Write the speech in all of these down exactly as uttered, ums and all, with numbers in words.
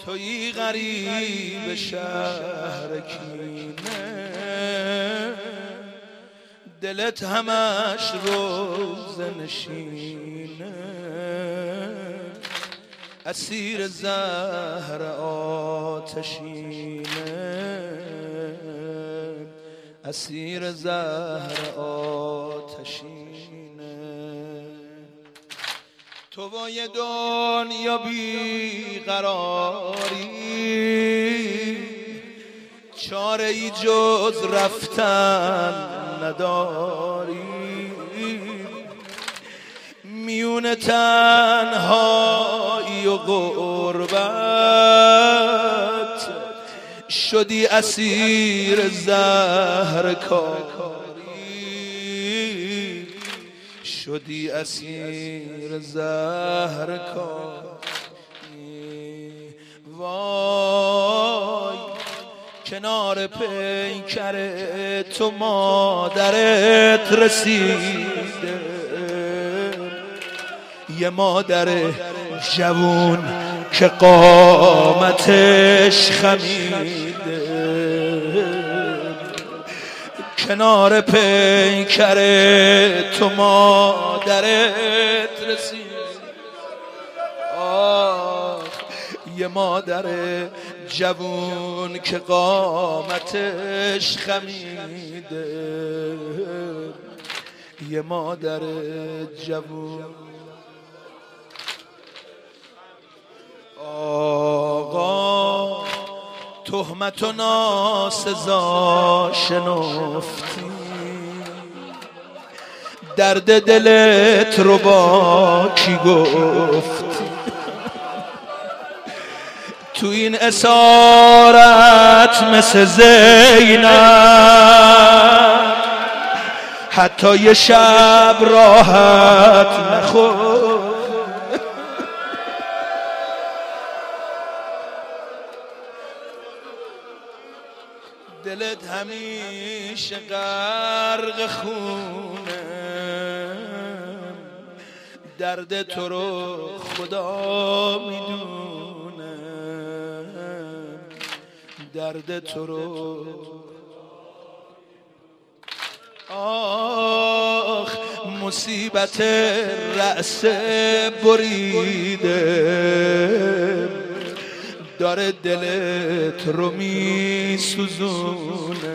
تویی غریب شهر کینه، دلت همش روزه نشینه، اسیر زهر آتشینه، اسیر زهر آتشینه. تو با یه دنیا بیقراری، چاره ای جز رفتن نداری، میون تنهایی و غربت شدی اسیر زهر کاری، شدی اسیر زهر کاری. وای کنار پیکر تو مادرت رسیده، یه مادر جوون که قامتش خمیده، کنار پیکر تو مادرت رسیده. آه یه مادر جوون که قامتش خمیده، یه مادر جوون. آقا تهمت و ناسزا شنفتی، درد دلت رو با کی گفتی؟ تو این اسارت مثل زینب حتی یه شب راحت نخور. دلت همیشه غرق خونه، درد تو رو خدا میدونه، درد تو رو. آخ مصیبت رأس بریده، داره دلت رو می سوزونه،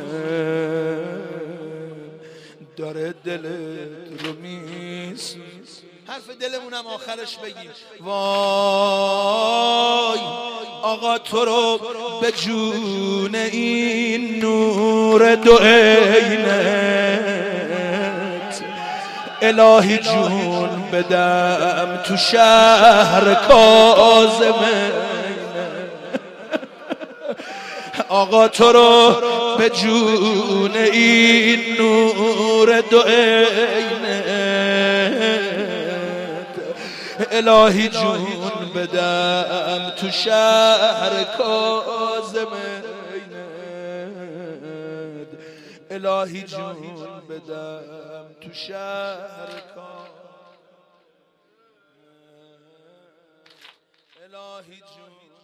داره دلت رو می سوزونه. حرف دلمونم آخرش بگیم. وای آقا تو رو به جون این نور دو عینت الهی جون بدم تو شهر کاظمه. آقا تو رو به جون این نور دو عینت الهی جون بدم تو شهر کاظمه، الهی جون بدم تو شهر کاظمه، الهی جون